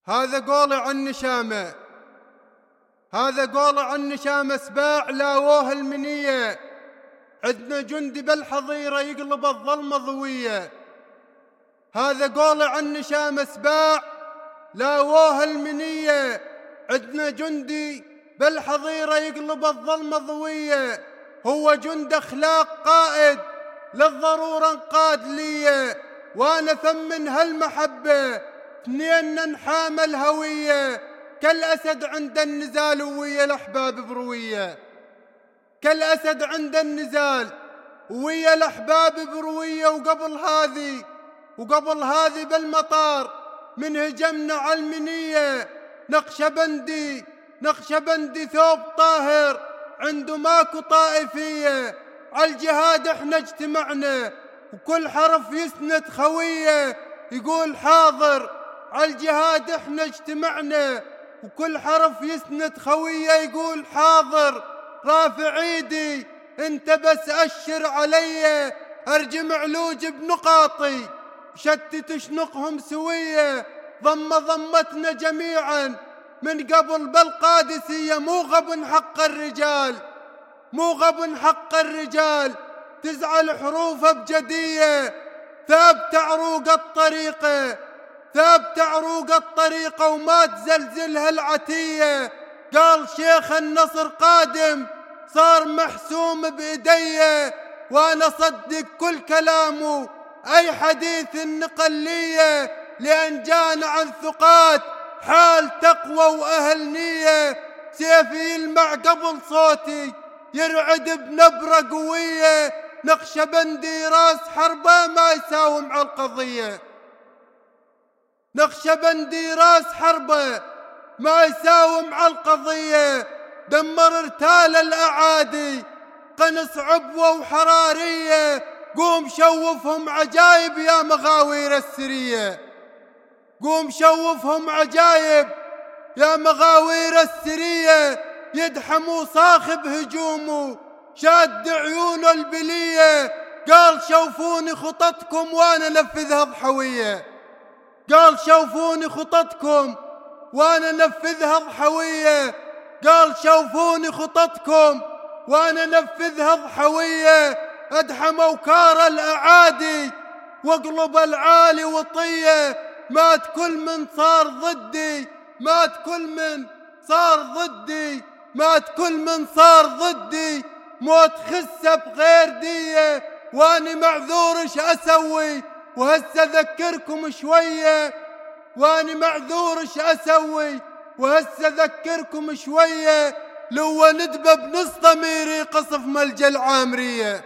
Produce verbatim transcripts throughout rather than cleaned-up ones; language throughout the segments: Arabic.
هذا قولي عن نشامة، هذا قولي عن نشامة سباع لاووه المنية. عدنا جندي بالحظيرة يقلب الظلمة ضوية. هذا قولي عن نشامة سباع لاووه المنية. عدنا جندي بالحظيرة يقلب الظلمة ضوية. هو جند اخلاق قائد للضرورة انقاد لي، وانا ثمن هالمحبة اثنين ننحام الهوية. كالأسد عند النزال ويا الأحباب بروية، كالأسد عند النزال ويا الأحباب بروية. وقبل هذه وقبل هذه بالمطار من هجمنا على المنية. نقشبندي نقشبندي ثوب طاهر عنده ماكو طائفية. عالجهاد احنا اجتمعنا وكل حرف يسند خوية. يقول حاضر عالجهاد احنا اجتمعنا وكل حرف يسند خوية. يقول حاضر رافع ايدي انت بس اشر علي. ارجم علوج بنقاطي شتت شنقهم سوية. ضم ضمتنا جميعا من قبل بالقادسية. مو غبن حق الرجال مو غبن حق الرجال تزعل حروفه بجدية. ثابت عروق الطريقة ثابت عروق الطريقة وما تزلزلها العتية. قال شيخ النصر قادم صار محسوم بإيديه، وانا صدق كل كلامه اي حديث النقلية. لان جانا عن ثقات حال تقوى واهل نية. سيفي يلمع قبل صوتي يرعد بنبرة قوية. نقشبندي راس حربة ما يساوم على القضية. نقشبندي راس حربة ما يساوم على القضية. دمر ارتال الاعادي قنص عبوة وحرارية. قوم شوفهم عجايب يا مغاوير السرية. قوم شوفهم عجايب يا مغاوير السرية. يدحموا صاخب هجومه شاد عيونه البلية. قال شوفوني خططكم وانا نفذها ضحوية. قال شوفوني خططكم وانا نفذها ضحوية. قال شوفوني خططكم وانا نفذها ضحوية. ادحم اوكار الاعادي واقلب العالي وطية. مات كل من صار ضدي مات كل من صار ضدي مات كل من صار ضدي. موت خسة بغير دية واني معذور ايش اسوي. وهسه اذكركم شوية واني معذور ايش اسوي. وهسه اذكركم شوية لو ندبه بنص ضميري قصف ملجأ العامرية.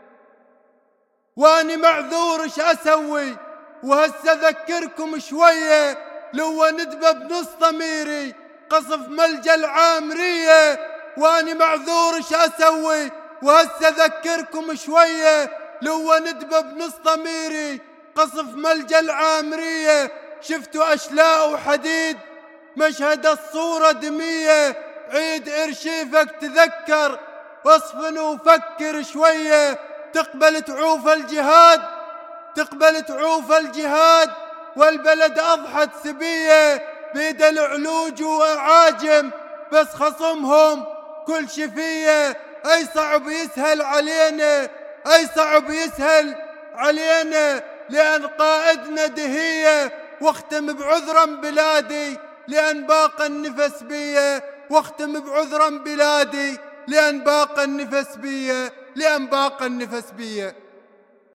واني معذور ايش اسوي. وهسه اذكركم شوية لو ندبه بنص ضميري قصف ملجأ العامرية. واني معذور ايش اسوي. وهسه اذكركم شوية لو ندبه بنص ضميري قصف ملجأ العامرية. شفتوا اشلاء وحديد مشهد الصورة دمية. عيد ارشيفك تذكر واصفن وفكر شوية. تقبل تعوف الجهاد تقبل تعوف الجهاد والبلد اضحت سبية. بيد العلوج واعاجم بس خصمهم كل شفية. اي صعب يسهل علينا اي صعب يسهل علينا لان قائدنا دهية. واختم بعذرا بلادي لان باق النفس بيه. واختم بعذرا بلادي لان باق النفس بيه لان باق النفس بيه.